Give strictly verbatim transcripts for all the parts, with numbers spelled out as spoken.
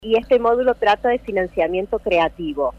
Y este módulo trata de financiamiento creativo,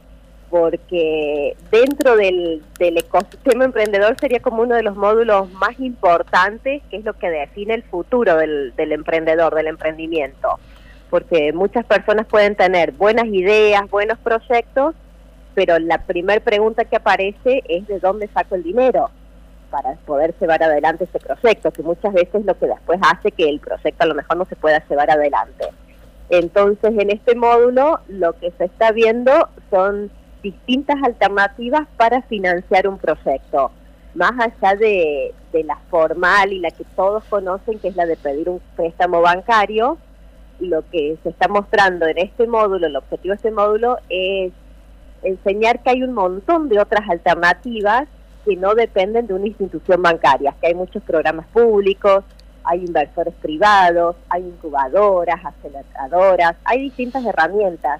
porque dentro del, del ecosistema emprendedor sería como uno de los módulos más importantes, que es lo que define el futuro del, del emprendedor, del emprendimiento. Porque muchas personas pueden tener buenas ideas, buenos proyectos, pero la primera pregunta que aparece es de dónde saco el dinero para poder llevar adelante ese proyecto, que muchas veces es lo que después hace que el proyecto a lo mejor no se pueda llevar adelante. Entonces, en este módulo lo que se está viendo son distintas alternativas para financiar un proyecto, más allá de, de la formal y la que todos conocen, que es la de pedir un préstamo bancario. Lo que se está mostrando en este módulo, el objetivo de este módulo es enseñar que hay un montón de otras alternativas que no dependen de una institución bancaria, que hay muchos programas públicos, hay inversores privados, hay incubadoras, aceleradoras, hay distintas herramientas.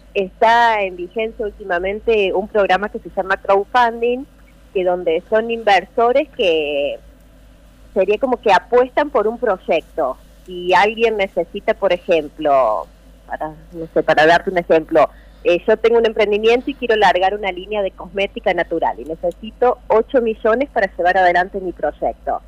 Está en vigencia últimamente un programa que se llama crowdfunding, que donde son inversores que sería como que apuestan por un proyecto. Si alguien necesita, por ejemplo, para, no sé, para darte un ejemplo, eh, yo tengo un emprendimiento y quiero largar una línea de cosmética natural y necesito ocho millones para llevar adelante mi proyecto.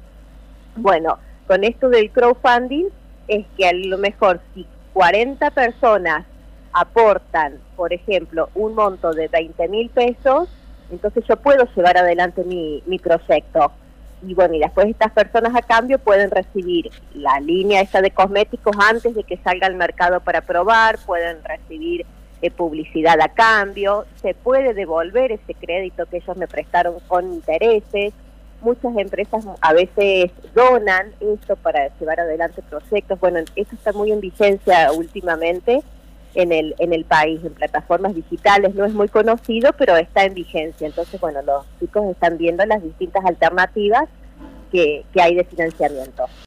Bueno, con esto del crowdfunding es que a lo mejor si cuarenta personas aportan, por ejemplo, un monto de veinte mil pesos, entonces yo puedo llevar adelante mi, mi proyecto. Y bueno, y después estas personas a cambio pueden recibir la línea esta de cosméticos antes de que salga al mercado para probar, pueden recibir eh, publicidad a cambio, se puede devolver ese crédito que ellos me prestaron con intereses. Muchas empresas a veces donan esto para llevar adelante proyectos. Bueno, esto está muy en vigencia últimamente en el en el país, en plataformas digitales. No es muy conocido, pero está en vigencia. Entonces, bueno, los chicos están viendo las distintas alternativas que, que hay de financiamiento.